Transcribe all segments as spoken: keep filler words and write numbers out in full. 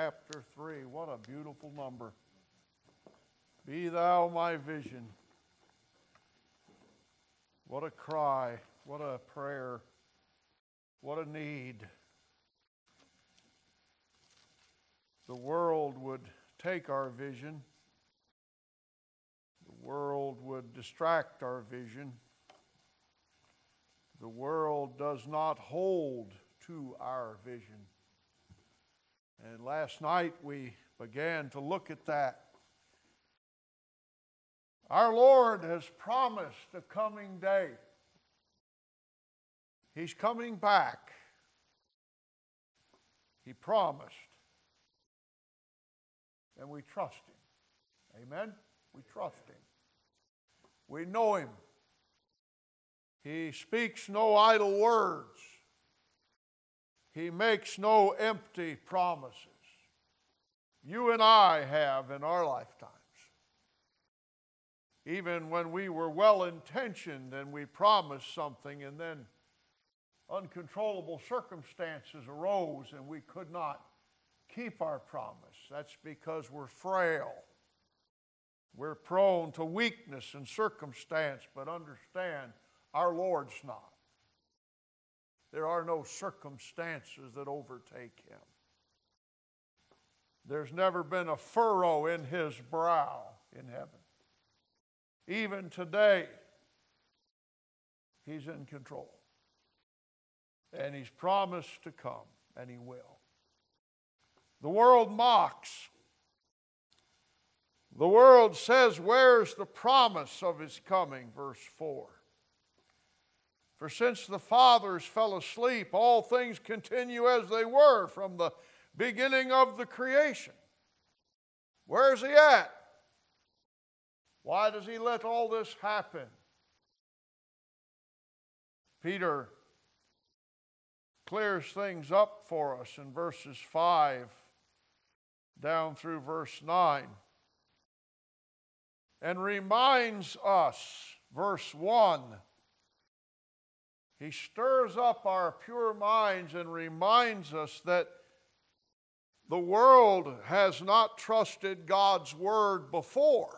chapter three. What a beautiful number. Be thou my vision. What a cry. What a prayer. What a need. The world would take our vision. The world would distract our vision. The world does not hold to our vision. And last night we began to look at that. Our Lord has promised a coming day. He's coming back. He promised. And we trust Him. Amen? We trust Him. We know Him. He speaks no idle words. He makes no empty promises. You and I have in our lifetimes. Even when we were well-intentioned and we promised something and then uncontrollable circumstances arose and we could not keep our promise. That's because we're frail. We're prone to weakness and circumstance, but understand, our Lord's not. There are no circumstances that overtake Him. There's never been a furrow in His brow in heaven. Even today, He's in control. And He's promised to come, and He will. The world mocks. The world says, where's the promise of His coming? Verse four. For since the fathers fell asleep, all things continue as they were from the beginning of the creation. Where's He at? Why does He let all this happen? Peter clears things up for us in verses five down through verse nine and reminds us, verse one, he stirs up our pure minds and reminds us that the world has not trusted God's word before.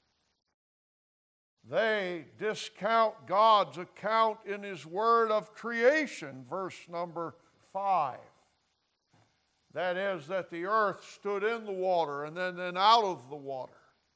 They discount God's account in His word of creation, verse number five. That is, that the earth stood in the water and then, then out of the water.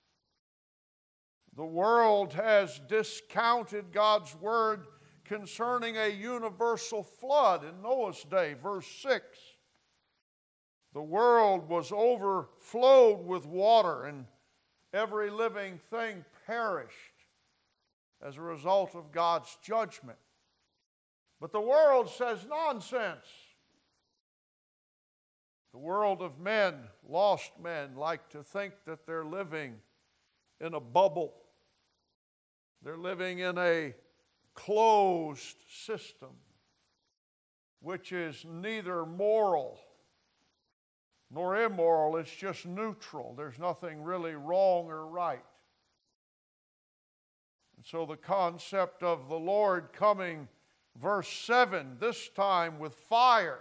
The world has discounted God's word concerning a universal flood in Noah's day, verse six. The world was overflowed with water and every living thing perished as a result of God's judgment. But the world says nonsense. The world of men, lost men, like to think that they're living in a bubble. They're living in a closed system, which is neither moral nor immoral. It's just neutral. There's nothing really wrong or right. And so the concept of the Lord coming, verse seven, this time with fire,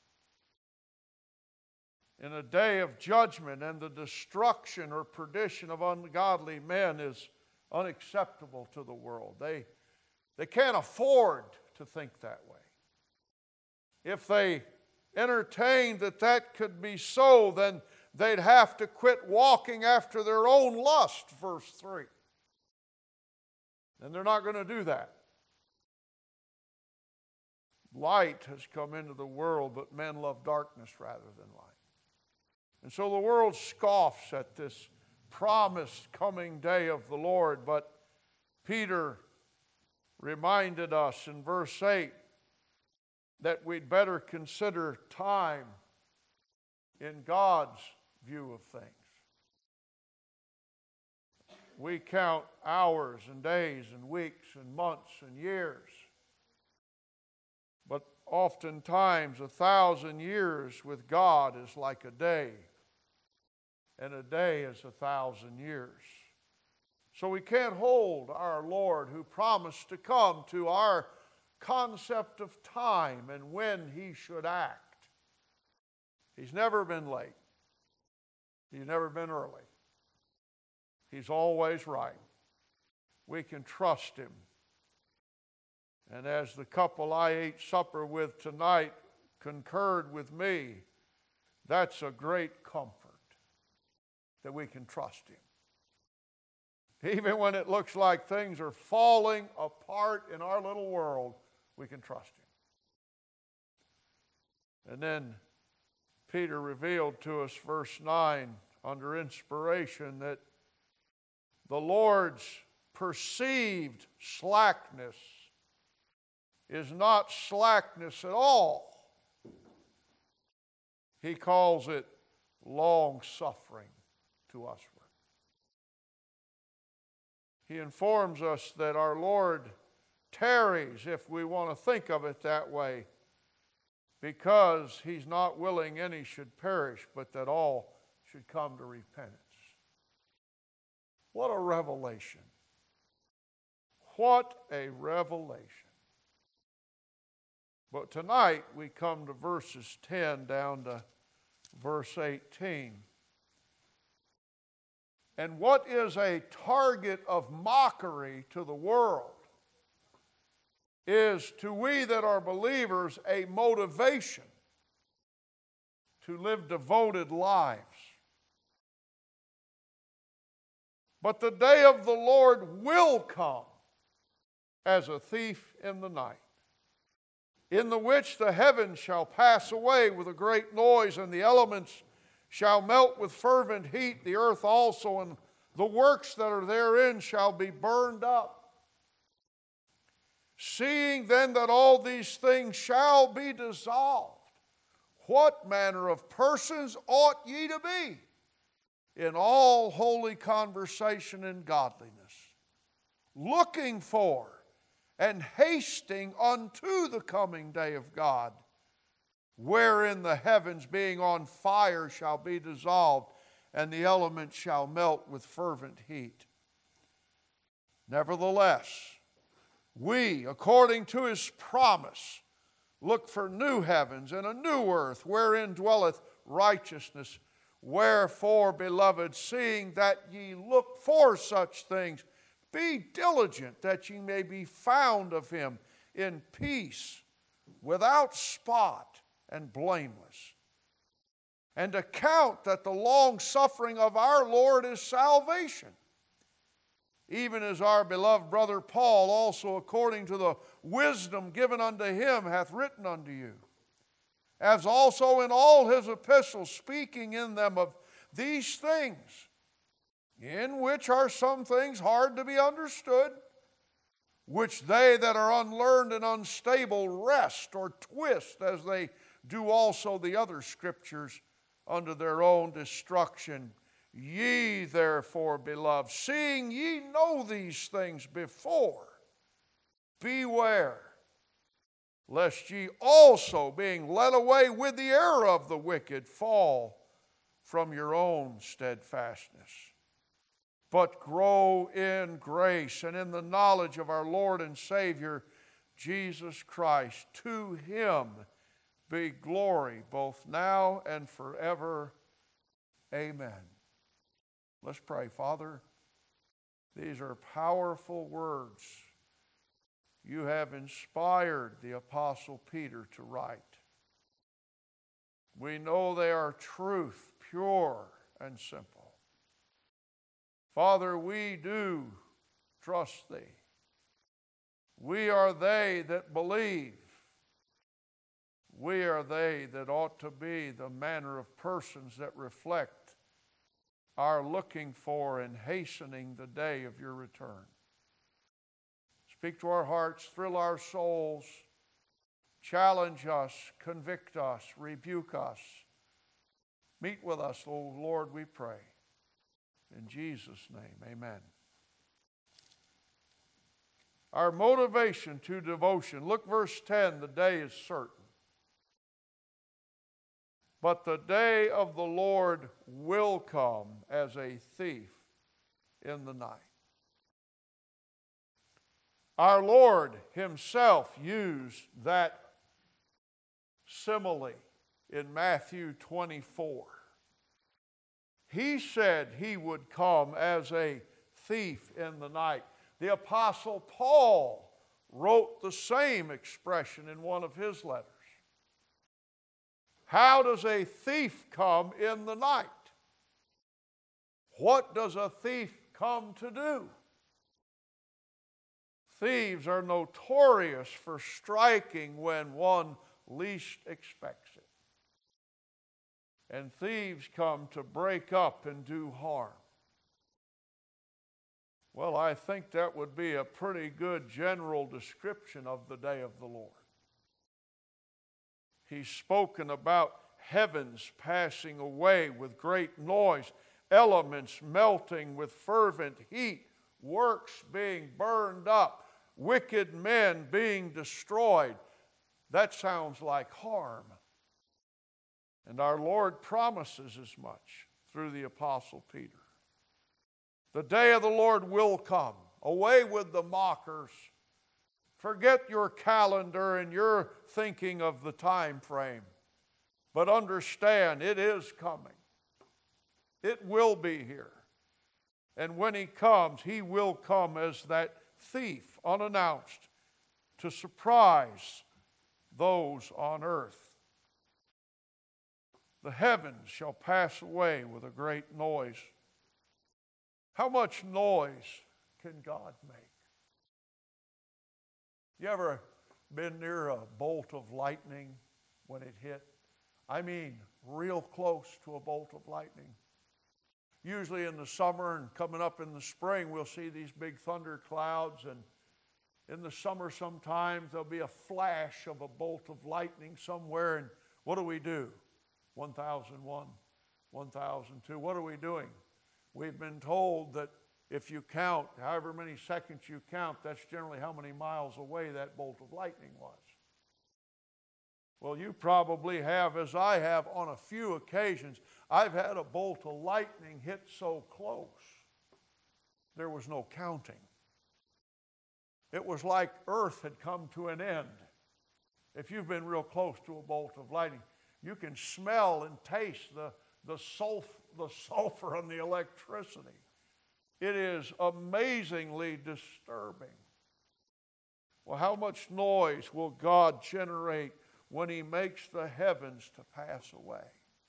in a day of judgment and the destruction or perdition of ungodly men is unacceptable to the world. They, they can't afford to think that way. If they entertained that that could be so, then they'd have to quit walking after their own lust, verse three. And they're not going to do that. Light has come into the world, but men love darkness rather than light. And so the world scoffs at this promised coming day of the Lord, but Peter reminded us in verse eight that we'd better consider time in God's view of things. We count hours and days and weeks and months and years. But oftentimes a thousand years with God is like a day. And a day is a thousand years. So we can't hold our Lord who promised to come to our concept of time and when He should act. He's never been late. He's never been early. He's always right. We can trust him. And as the couple I ate supper with tonight concurred with me, that's a great comfort that we can trust him. Even when it looks like things are falling apart in our little world, we can trust him. And then Peter revealed to us, verse nine, under inspiration, that the Lord's perceived slackness is not slackness at all. He calls it long-suffering to usward. He informs us that our Lord tarries, if we want to think of it that way, because he's not willing any should perish, but that all should come to repentance. What a revelation. What a revelation. But tonight we come to verses ten down to verse eighteen. And what is a target of mockery to the world is to we that are believers a motivation to live devoted lives. But the day of the Lord will come as a thief in the night, in the which the heavens shall pass away with a great noise, and the elements shall melt with fervent heat, the earth also, and the works that are therein shall be burned up. Seeing then that all these things shall be dissolved, what manner of persons ought ye to be in all holy conversation and godliness, looking for and hasting unto the coming day of God, wherein the heavens being on fire shall be dissolved, and the elements shall melt with fervent heat. Nevertheless, we, according to his promise, look for new heavens and a new earth, wherein dwelleth righteousness. Wherefore, beloved, seeing that ye look for such things, be diligent that ye may be found of him in peace, without spot and blameless. And account that the long suffering of our Lord is salvation, even as our beloved brother Paul also, according to the wisdom given unto him, hath written unto you, as also in all his epistles, speaking in them of these things, in which are some things hard to be understood, which they that are unlearned and unstable wrest or twist, as they do also the other scriptures, unto their own destruction. Ye therefore, beloved, seeing ye know these things before, beware, lest ye also, being led away with the error of the wicked, fall from your own steadfastness. But grow in grace and in the knowledge of our Lord and Savior, Jesus Christ. To him be glory both now and forever. Amen. Let's pray. Father, these are powerful words you have inspired the Apostle Peter to write. We know they are truth, pure and simple. Father, we do trust thee. We are they that believe. We are they that ought to be the manner of persons that reflect our looking for and hastening the day of your return. Speak to our hearts, thrill our souls, challenge us, convict us, rebuke us. Meet with us, O Lord, we pray. In Jesus' name, amen. Our motivation to devotion. Look, verse ten, the day is certain. But the day of the Lord will come as a thief in the night. Our Lord himself used that simile in Matthew twenty-four. He said he would come as a thief in the night. The Apostle Paul wrote the same expression in one of his letters. How does a thief come in the night? What does a thief come to do? Thieves are notorious for striking when one least expects it. And thieves come to break up and do harm. Well, I think that would be a pretty good general description of the day of the Lord. He's spoken about heavens passing away with great noise, elements melting with fervent heat, works being burned up, wicked men being destroyed. That sounds like harm. And our Lord promises as much through the Apostle Peter. The day of the Lord will come. Away with the mockers. Forget your calendar and your thinking of the time frame. But understand, it is coming. It will be here. And when He comes, He will come as that thief, unannounced, to surprise those on earth. The heavens shall pass away with a great noise. How much noise can God make? You ever been near a bolt of lightning when it hit? I mean, real close to a bolt of lightning. Usually in the summer and coming up in the spring, we'll see these big thunder clouds, and in the summer sometimes there'll be a flash of a bolt of lightning somewhere, and what do we do? one thousand one, one thousand two. What are we doing? We've been told that if you count, however many seconds you count, that's generally how many miles away that bolt of lightning was. Well, you probably have, as I have on a few occasions, I've had a bolt of lightning hit so close, there was no counting. It was like earth had come to an end. If you've been real close to a bolt of lightning, you can smell and taste the, the, sulf, the sulfur and the electricity. It is amazingly disturbing. Well, how much noise will God generate when He makes the heavens to pass away?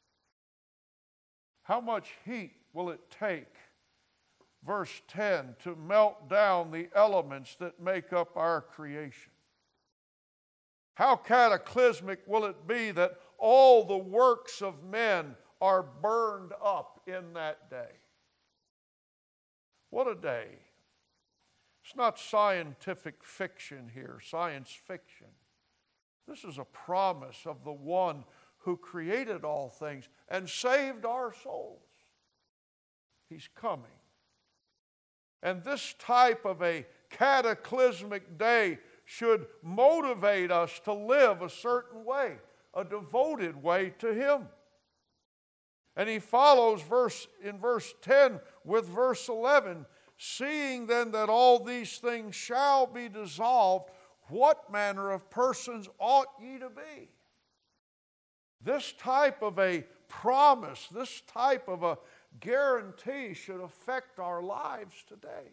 How much heat will it take, verse ten, to melt down the elements that make up our creation? How cataclysmic will it be that all the works of men are burned up in that day? What a day. It's not scientific fiction here, science fiction. This is a promise of the one who created all things and saved our souls. He's coming. And this type of a cataclysmic day should motivate us to live a certain way, a devoted way to Him. And he follows verse in verse ten with verse eleven, seeing then that all these things shall be dissolved, what manner of persons ought ye to be? This type of a promise, this type of a guarantee should affect our lives today.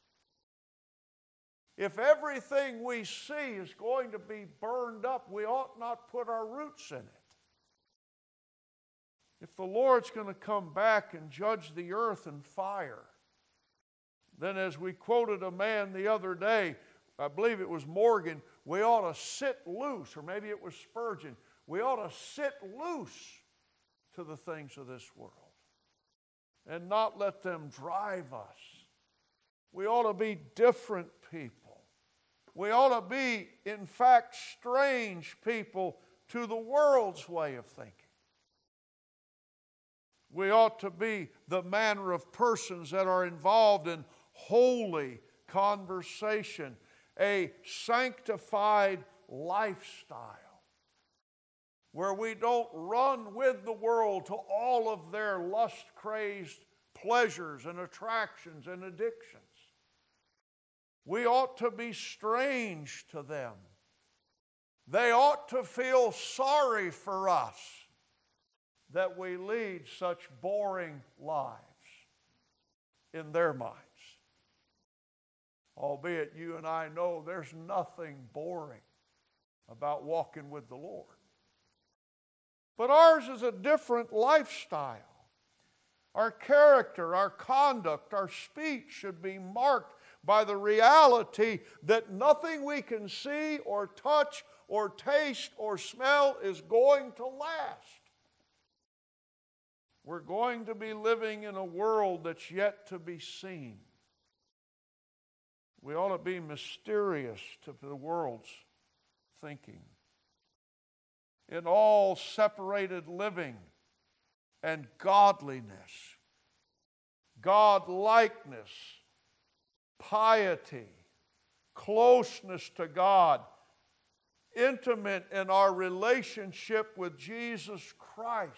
If everything we see is going to be burned up, we ought not put our roots in it. If the Lord's going to come back and judge the earth in fire, then as we quoted a man the other day, I believe it was Morgan, we ought to sit loose, or maybe it was Spurgeon, we ought to sit loose to the things of this world and not let them drive us. We ought to be different people. We ought to be, in fact, strange people to the world's way of thinking. We ought to be the manner of persons that are involved in holy conversation, a sanctified lifestyle, where we don't run with the world to all of their lust-crazed pleasures and attractions and addictions. We ought to be strange to them. They ought to feel sorry for us. that we lead such boring lives in their minds. Albeit you and I know there's nothing boring about walking with the Lord. But ours is a different lifestyle. Our character, our conduct, our speech should be marked by the reality that nothing we can see or touch or taste or smell is going to last. We're going to be living in a world that's yet to be seen. We ought to be mysterious to the world's thinking. In all separated living and godliness, God-likeness, piety, closeness to God, intimate in our relationship with Jesus Christ.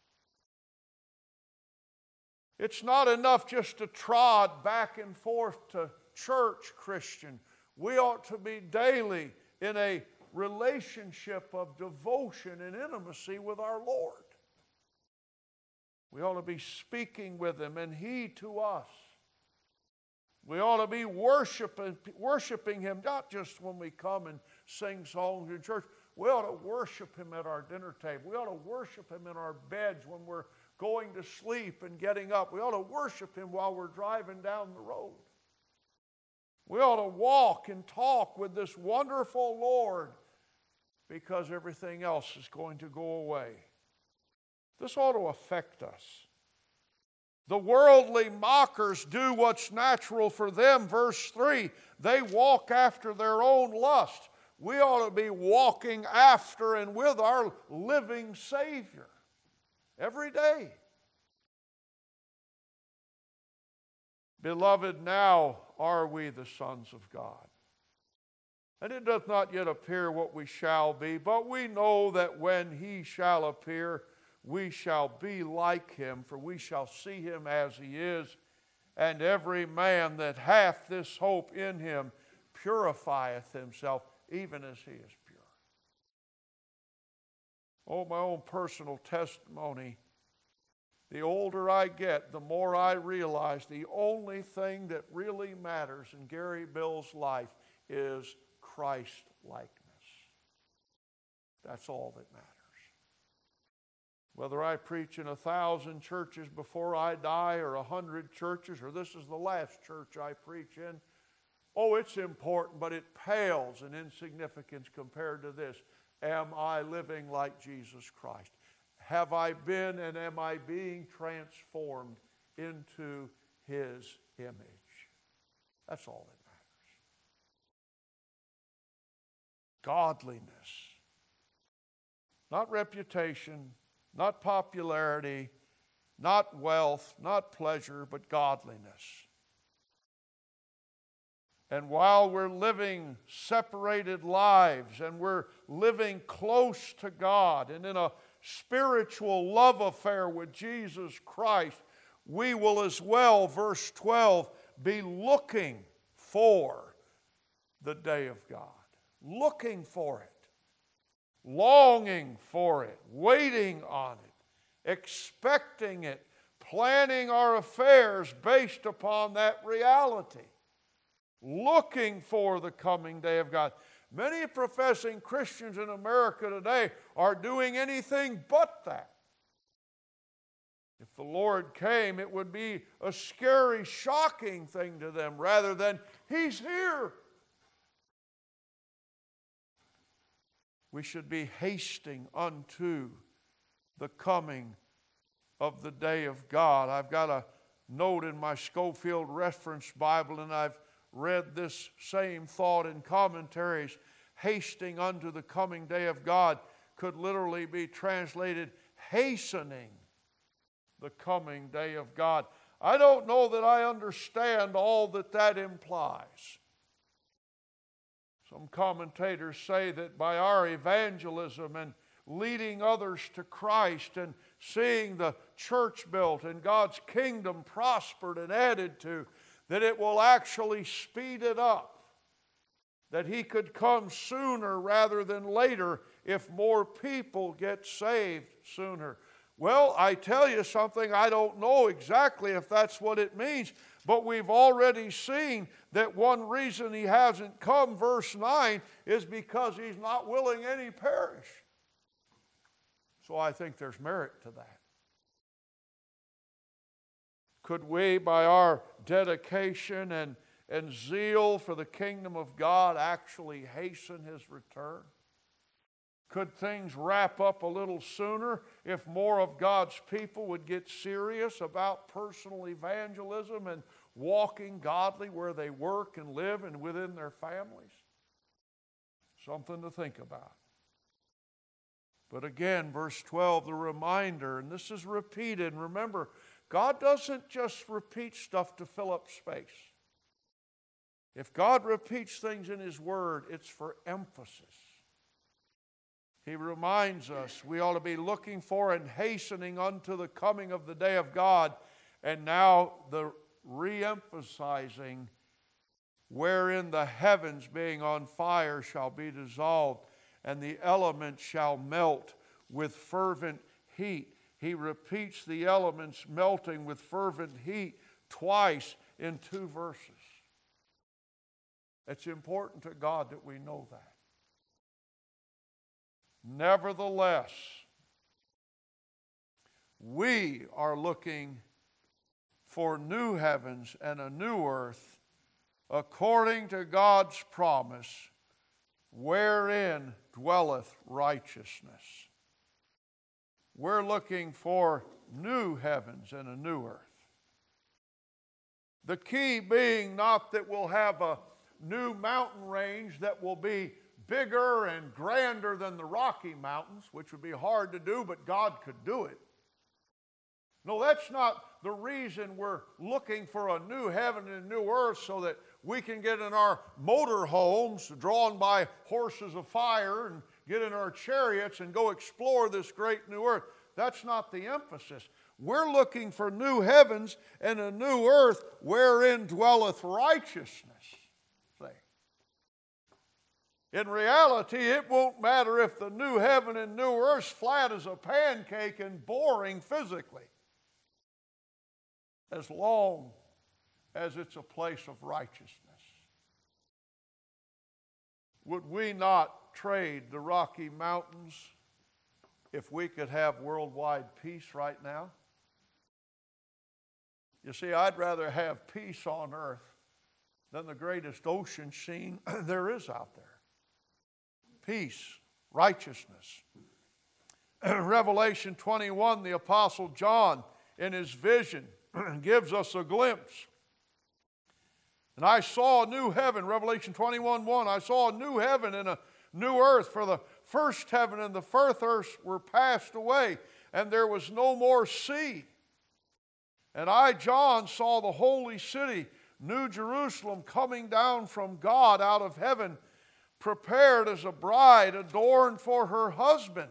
It's not enough just to trot back and forth to church, Christian. We ought to be daily in a relationship of devotion and intimacy with our Lord. We ought to be speaking with Him and He to us. We ought to be worshiping, worshiping Him, not just when we come and sing songs in church. We ought to worship Him at our dinner table. We ought to worship Him in our beds when we're going to sleep and getting up. We ought to worship Him while we're driving down the road. We ought to walk and talk with this wonderful Lord because everything else is going to go away. This ought to affect us. The worldly mockers do what's natural for them. Verse three, they walk after their own lust. We ought to be walking after and with our living Savior every day. Beloved, now are we the sons of God. And it doth not yet appear what we shall be, but we know that when He shall appear, we shall be like Him, for we shall see Him as He is. And every man that hath this hope in Him purifieth himself, even as He is pure. Oh, my own personal testimony. The older I get, the more I realize the only thing that really matters in Gary Bill's life is Christ-likeness. That's all that matters. Whether I preach in a thousand churches before I die or a hundred churches, or this is the last church I preach in, oh, it's important, but it pales in insignificance compared to this. Am I living like Jesus Christ? Have I been and am I being transformed into His image? That's all that matters. Godliness. Not reputation, not popularity, not wealth, not pleasure, but godliness. And while we're living separated lives and we're living close to God and in a spiritual love affair with Jesus Christ, we will as well, verse twelve, be looking for the day of God. Looking for it. Longing for it. Waiting on it. Expecting it. Planning our affairs based upon that reality. Looking for the coming day of God. Many professing Christians in America today are doing anything but that. If the Lord came, it would be a scary, shocking thing to them rather than, He's here. We should be hasting unto the coming of the day of God. I've got a note in my Schofield Reference Bible, and I've read this same thought in commentaries. Hasting unto the coming day of God could literally be translated hastening the coming day of God. I don't know that I understand all that that implies. Some commentators say that by our evangelism and leading others to Christ and seeing the church built and God's kingdom prospered and added to, that it will actually speed it up. That He could come sooner rather than later if more people get saved sooner. Well, I tell you something, I don't know exactly if that's what it means, but we've already seen that one reason he hasn't come, verse nine, is because he's not willing any perish. So I think there's merit to that. Could we, by our dedication and, and zeal for the kingdom of God, actually hasten his return? Could things wrap up a little sooner if more of God's people would get serious about personal evangelism and walking godly where they work and live and within their families? Something to think about. But again, verse twelve, the reminder, and this is repeated. And remember, God doesn't just repeat stuff to fill up space. If God repeats things in his word, it's for emphasis. He reminds us we ought to be looking for and hastening unto the coming of the day of God. And now the re-emphasizing, wherein the heavens being on fire shall be dissolved, and the elements shall melt with fervent heat. He repeats the elements melting with fervent heat twice in two verses. It's important to God that we know that. Nevertheless, we are looking for new heavens and a new earth according to God's promise, wherein dwelleth righteousness. We're looking for new heavens and a new earth. The key being not that we'll have a new mountain range that will be bigger and grander than the Rocky Mountains, which would be hard to do, but God could do it. No, that's not the reason we're looking for a new heaven and a new earth so that we can get in our motor homes drawn by horses of fire and get in our chariots and go explore this great new earth. That's not the emphasis. We're looking for new heavens and a new earth wherein dwelleth righteousness. In reality, it won't matter if the new heaven and new earth's flat as a pancake and boring physically, as long as it's a place of righteousness. Would we not trade the Rocky Mountains if we could have worldwide peace right now? You see, I'd rather have peace on earth than the greatest ocean scene there is out there. Peace, righteousness. Revelation twenty-one, the Apostle John, in his vision, gives us a glimpse. And I saw a new heaven, Revelation twenty-one one, I saw a new heaven and a new earth, for the first heaven and the first earth were passed away, and there was no more sea. And I, John, saw the holy city, New Jerusalem, coming down from God out of heaven, prepared as a bride adorned for her husband.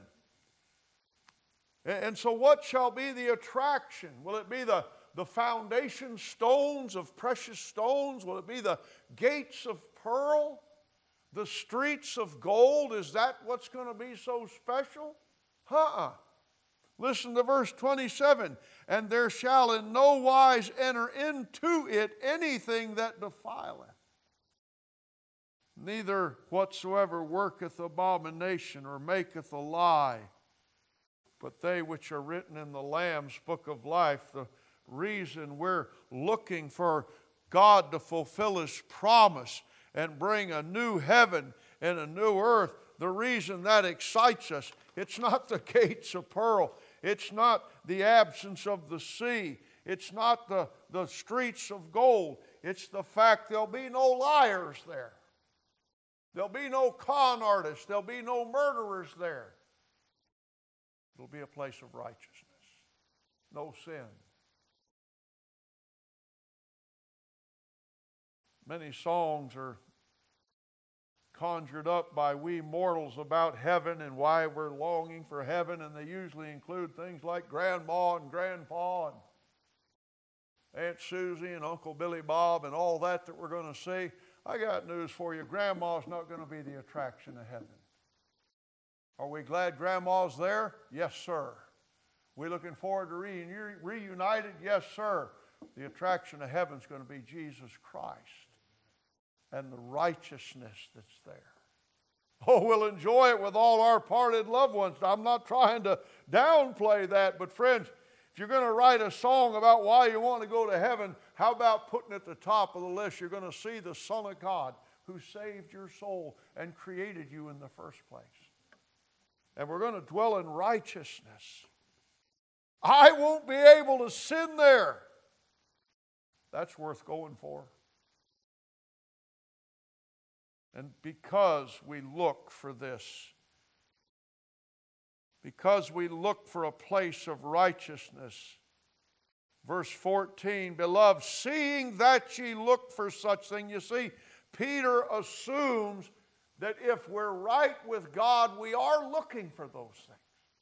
And so what shall be the attraction? Will it be the, the foundation stones of precious stones? Will it be the gates of pearl? The streets of gold? Is that what's going to be so special? Uh-uh. Listen to verse twenty-seven. And there shall in no wise enter into it anything that defileth, neither whatsoever worketh abomination or maketh a lie, but they which are written in the Lamb's book of life. The reason we're looking for God to fulfill his promise and bring a new heaven and a new earth, the reason that excites us, it's not the gates of pearl, it's not the absence of the sea, it's not the, the streets of gold, it's the fact there'll be no liars there. There'll be no con artists. There'll be no murderers there. It'll be a place of righteousness. No sin. Many songs are conjured up by we mortals about heaven and why we're longing for heaven, and they usually include things like Grandma and Grandpa and Aunt Susie and Uncle Billy Bob and all that that we're going to see. I got news for you. Grandma's not going to be the attraction of heaven. Are we glad Grandma's there? Yes, sir. We looking forward to being reunited? Yes, sir. The attraction of heaven is going to be Jesus Christ and the righteousness that's there. Oh, we'll enjoy it with all our parted loved ones. I'm not trying to downplay that, but friends, if you're going to write a song about why you want to go to heaven, how about putting at the top of the list, you're going to see the Son of God who saved your soul and created you in the first place. And we're going to dwell in righteousness. I won't be able to sin there. That's worth going for. And because we look for this, because we look for a place of righteousness, verse fourteen, beloved, seeing that ye look for such thing. You see, Peter assumes that if we're right with God, we are looking for those things.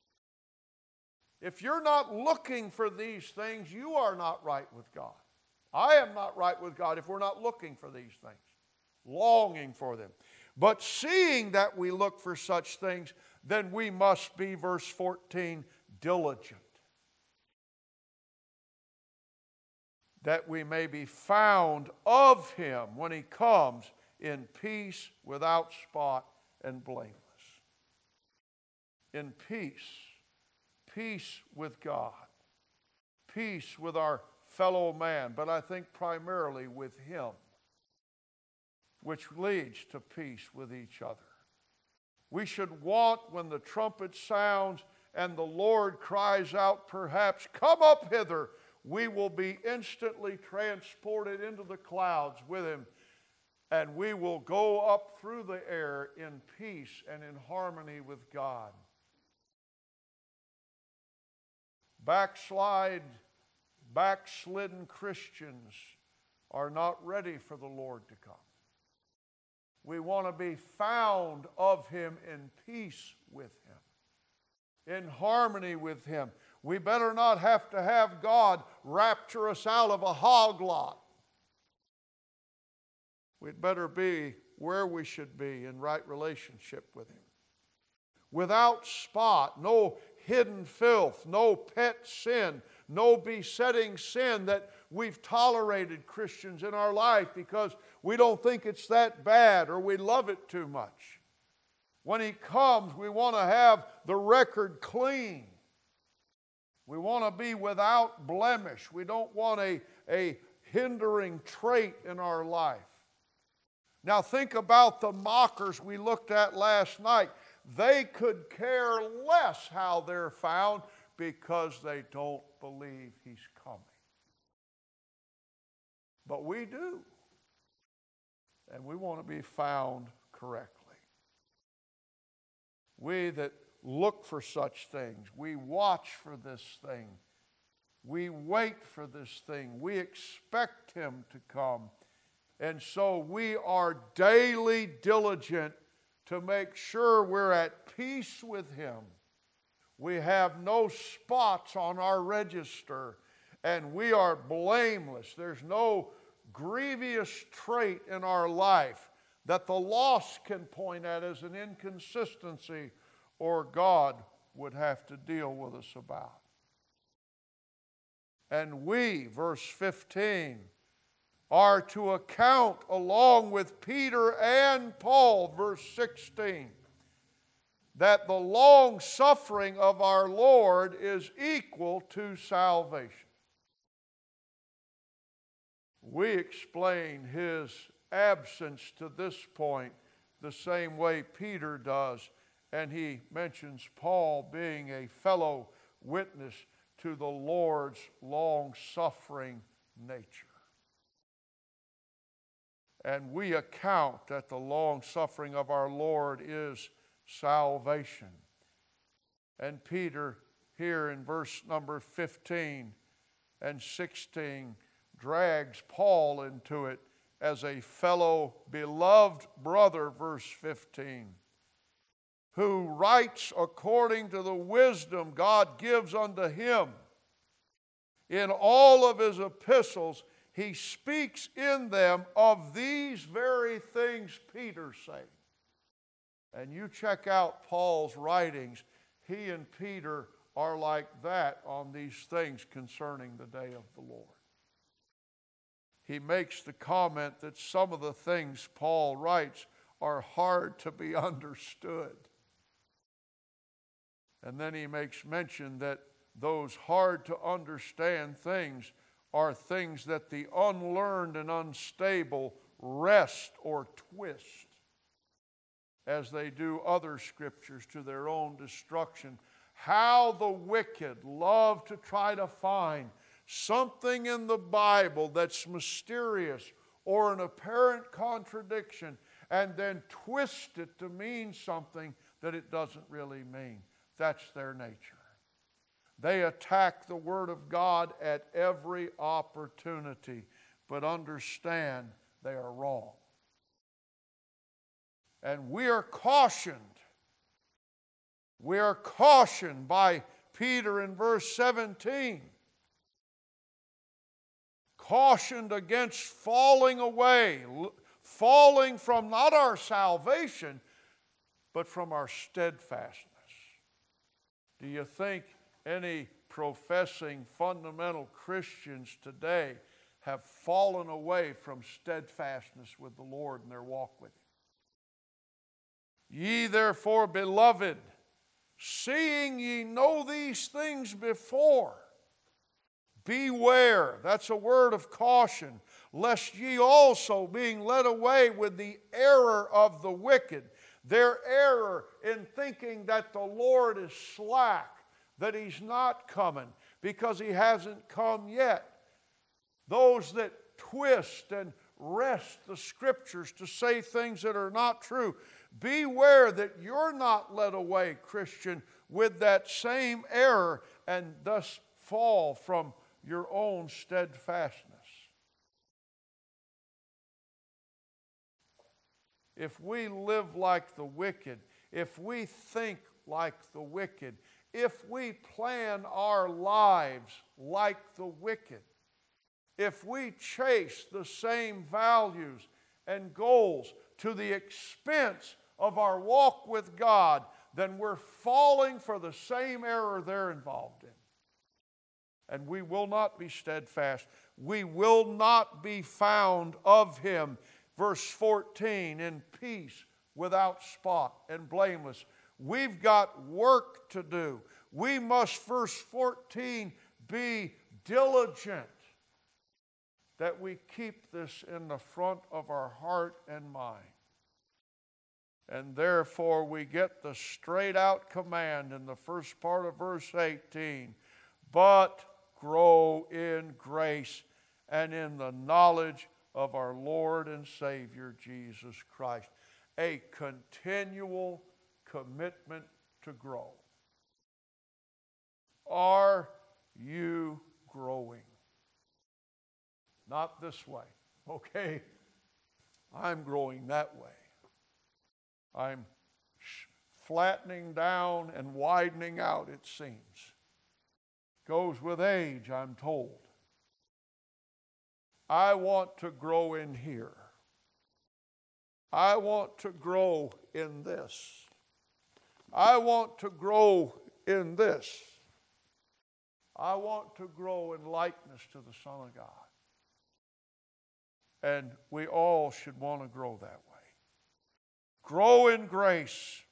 If you're not looking for these things, you are not right with God. I am not right with God if we're not looking for these things, longing for them. But seeing that we look for such things, then we must be, verse fourteen, diligent, that we may be found of Him when He comes in peace, without spot, and blameless. In peace. Peace with God. Peace with our fellow man, but I think primarily with Him, which leads to peace with each other. We should want, when the trumpet sounds and the Lord cries out, perhaps, come up hither, we will be instantly transported into the clouds with Him, and we will go up through the air in peace and in harmony with God. Backslide, backslidden Christians are not ready for the Lord to come. We want to be found of Him in peace with Him, in harmony with Him. We better not have to have God rapture us out of a hog lot. We'd better be where we should be in right relationship with Him. Without spot, no hidden filth, no pet sin, no besetting sin that we've tolerated, Christians, in our life because we don't think it's that bad or we love it too much. When He comes, we want to have the record clean. We want to be without blemish. We don't want a, a hindering trait in our life. Now think about the mockers we looked at last night. They could care less how they're found because they don't believe He's coming. But we do. And we want to be found correctly. We that look for such things, we watch for this thing, we wait for this thing, we expect Him to come. And so we are daily diligent to make sure we're at peace with Him. We have no spots on our register, and we are blameless. There's no grievous trait in our life that the lost can point at as an inconsistency or God would have to deal with us about. And we, verse fifteen, are to account along with Peter and Paul, verse sixteen, that the long suffering of our Lord is equal to salvation. We explain His absence to this point the same way Peter does, and he mentions Paul being a fellow witness to the Lord's long-suffering nature. And we account that the long suffering of our Lord is salvation. And Peter here in verse number fifteen and sixteen drags Paul into it as a fellow beloved brother, verse fifteen, who writes according to the wisdom God gives unto him. In all of his epistles, he speaks in them of these very things Peter's saying. And you check out Paul's writings, he and Peter are like that on these things concerning the day of the Lord. He makes the comment that some of the things Paul writes are hard to be understood. And then he makes mention that those hard to understand things are things that the unlearned and unstable wrest or twist, as they do other scriptures, to their own destruction. How the wicked love to try to find something in the Bible that's mysterious or an apparent contradiction and then twist it to mean something that it doesn't really mean. That's their nature. They attack the Word of God at every opportunity, but understand they are wrong. And we are cautioned. We are cautioned by Peter in verse seventeen. Cautioned against falling away, falling from not our salvation, but from our steadfastness. Do you think any professing fundamental Christians today have fallen away from steadfastness with the Lord in their walk with Him? Ye therefore, beloved, seeing ye know these things before, beware, that's a word of caution, lest ye also, being led away with the error of the wicked, their error in thinking that the Lord is slack, that He's not coming because He hasn't come yet. Those that twist and wrest the Scriptures to say things that are not true. Beware that you're not led away, Christian, with that same error and thus fall from your own steadfastness. If we live like the wicked, if we think like the wicked, if we plan our lives like the wicked, if we chase the same values and goals to the expense of our walk with God, then we're falling for the same error they're involved in. And we will not be steadfast. We will not be found of Him. Verse fourteen, in peace, without spot and blameless. We've got work to do. We must, verse fourteen, be diligent that we keep this in the front of our heart and mind. And therefore we get the straight out command in the first part of verse eighteen. But grow in grace and in the knowledge of our Lord and Savior Jesus Christ. A continual commitment to grow. Are you growing? Not this way. Okay, I'm growing that way. I'm flattening down and widening out, it seems. Goes with age, I'm told. I want to grow in here. I want to grow in this. I want to grow in this. I want to grow in likeness to the Son of God. And we all should want to grow that way. Grow in grace.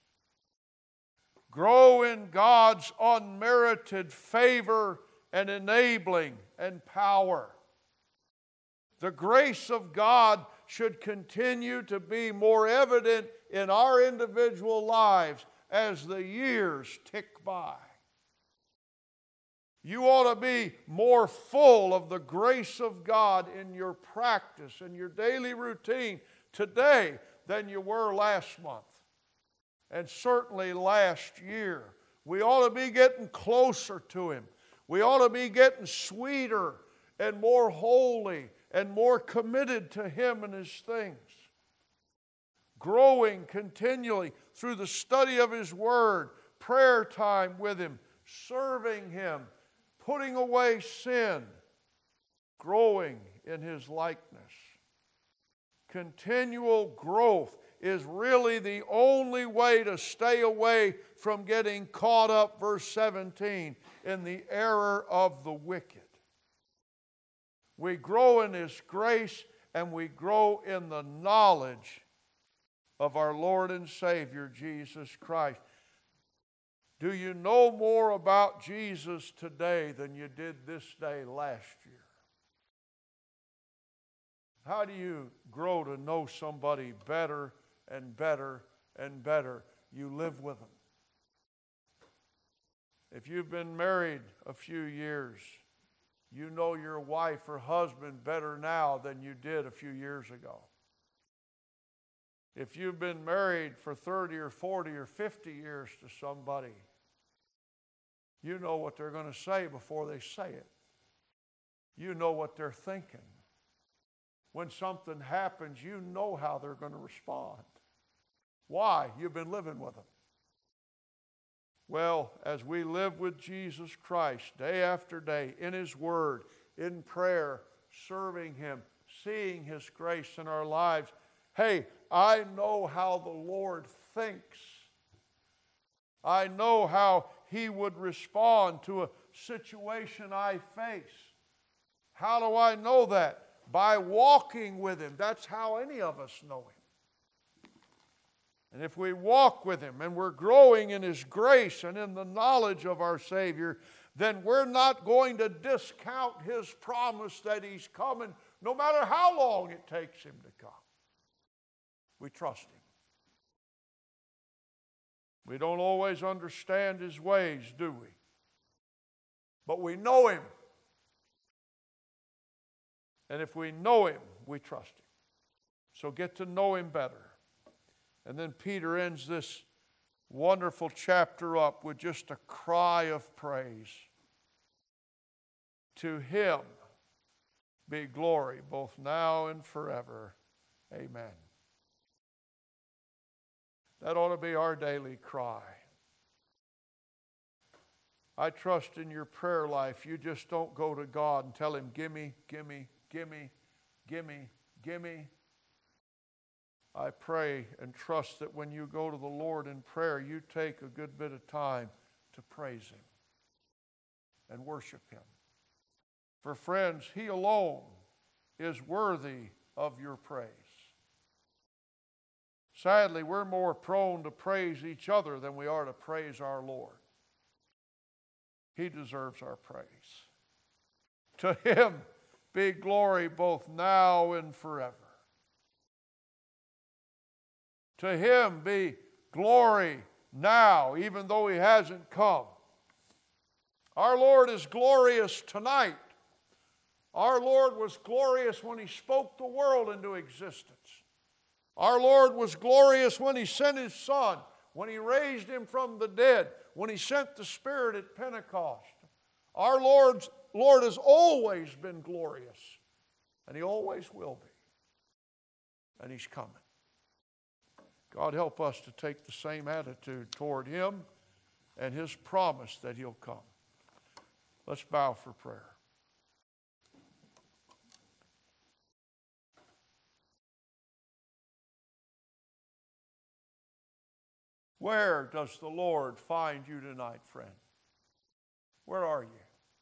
Grow in God's unmerited favor and enabling and power. The grace of God should continue to be more evident in our individual lives as the years tick by. You ought to be more full of the grace of God in your practice and your daily routine today than you were last month, and certainly last year. We ought to be getting closer to Him. We ought to be getting sweeter and more holy and more committed to Him and His things. Growing continually through the study of His Word, prayer time with Him, serving Him, putting away sin, growing in His likeness. Continual growth is really the only way to stay away from getting caught up, verse seventeen, in the error of the wicked. We grow in His grace and we grow in the knowledge of our Lord and Savior, Jesus Christ. Do you know more about Jesus today than you did this day last year? How do you grow to know somebody better and better and better? You live with them. If you've been married a few years, you know your wife or husband better now than you did a few years ago. If you've been married for thirty or forty or fifty years to somebody, you know what they're going to say before they say it. You know what they're thinking. When something happens, you know how they're going to respond. Why? You've been living with them. Well, as we live with Jesus Christ day after day in His Word, in prayer, serving Him, seeing His grace in our lives, hey, I know how the Lord thinks. I know how He would respond to a situation I face. How do I know that? By walking with Him. That's how any of us know Him. And if we walk with Him and we're growing in His grace and in the knowledge of our Savior, then we're not going to discount His promise that He's coming, no matter how long it takes Him to come. We trust Him. We don't always understand His ways, do we? But we know Him. And if we know Him, we trust Him. So get to know Him better. And then Peter ends this wonderful chapter up with just a cry of praise. To Him be glory both now and forever. Amen. That ought to be our daily cry. I trust in your prayer life, you just don't go to God and tell Him, gimme, gimme, gimme, gimme, gimme. I pray and trust that when you go to the Lord in prayer, you take a good bit of time to praise Him and worship Him. For friends, He alone is worthy of your praise. Sadly, we're more prone to praise each other than we are to praise our Lord. He deserves our praise. To Him be glory both now and forever. To Him be glory now, even though He hasn't come. Our Lord is glorious tonight. Our Lord was glorious when He spoke the world into existence. Our Lord was glorious when He sent His Son, when He raised Him from the dead, when He sent the Spirit at Pentecost. Our Lord's, Lord has always been glorious, and He always will be. And He's coming. God help us to take the same attitude toward Him and His promise that He'll come. Let's bow for prayer. Where does the Lord find you tonight, friend? Where are you?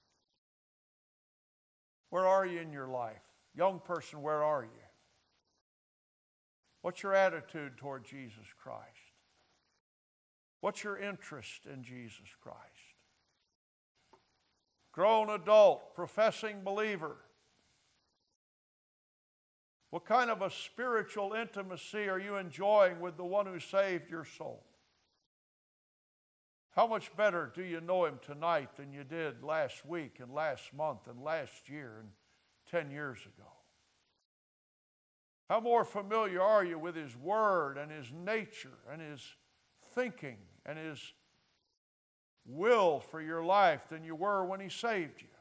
Where are you in your life? Young person, where are you? What's your attitude toward Jesus Christ? What's your interest in Jesus Christ? Grown adult, professing believer. What kind of a spiritual intimacy are you enjoying with the one who saved your soul? How much better do you know Him tonight than you did last week and last month and last year and ten years ago? How more familiar are you with His Word and His nature and His thinking and His will for your life than you were when He saved you?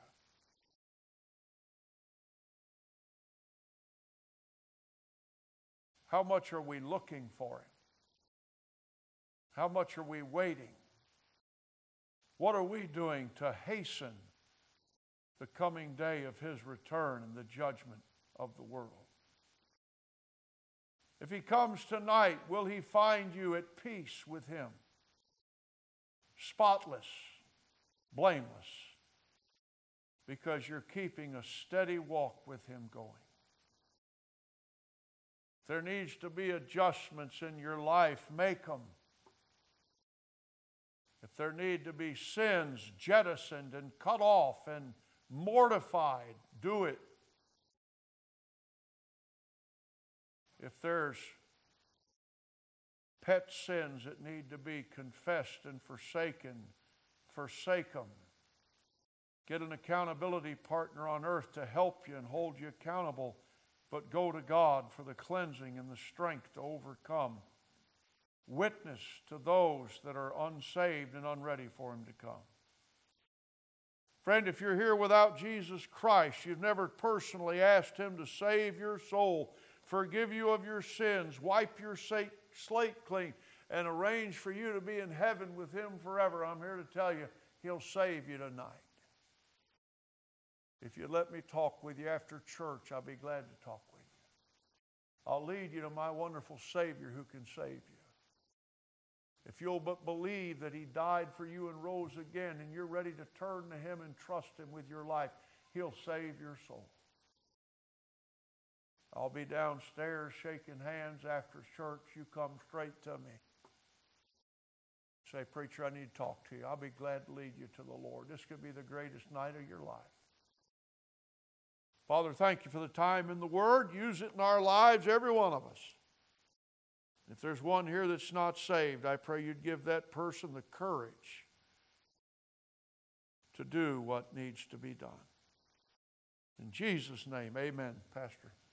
How much are we looking for Him? How much are we waiting? What are we doing to hasten the coming day of His return and the judgment of the world? If he comes tonight, will he find you at peace with him? Spotless, blameless, because you're keeping a steady walk with him going. If there needs to be adjustments in your life, make them. If there need to be sins jettisoned and cut off and mortified, do it. If there's pet sins that need to be confessed and forsaken, forsake them. Get an accountability partner on earth to help you and hold you accountable, but go to God for the cleansing and the strength to overcome. Witness to those that are unsaved and unready for him to come. Friend, if you're here without Jesus Christ, you've never personally asked him to save your soul, forgive you of your sins, wipe your slate clean, and arrange for you to be in heaven with him forever, I'm here to tell you, he'll save you tonight. If you let me talk with you after church, I'll be glad to talk with you. I'll lead you to my wonderful Savior who can save you. If you'll but believe that he died for you and rose again, and you're ready to turn to him and trust him with your life, he'll save your soul. I'll be downstairs shaking hands after church. You come straight to me. Say, preacher, I need to talk to you. I'll be glad to lead you to the Lord. This could be the greatest night of your life. Father, thank you for the time in the Word. Use it in our lives, every one of us. If there's one here that's not saved, I pray you'd give that person the courage to do what needs to be done. In Jesus' name, amen, Pastor.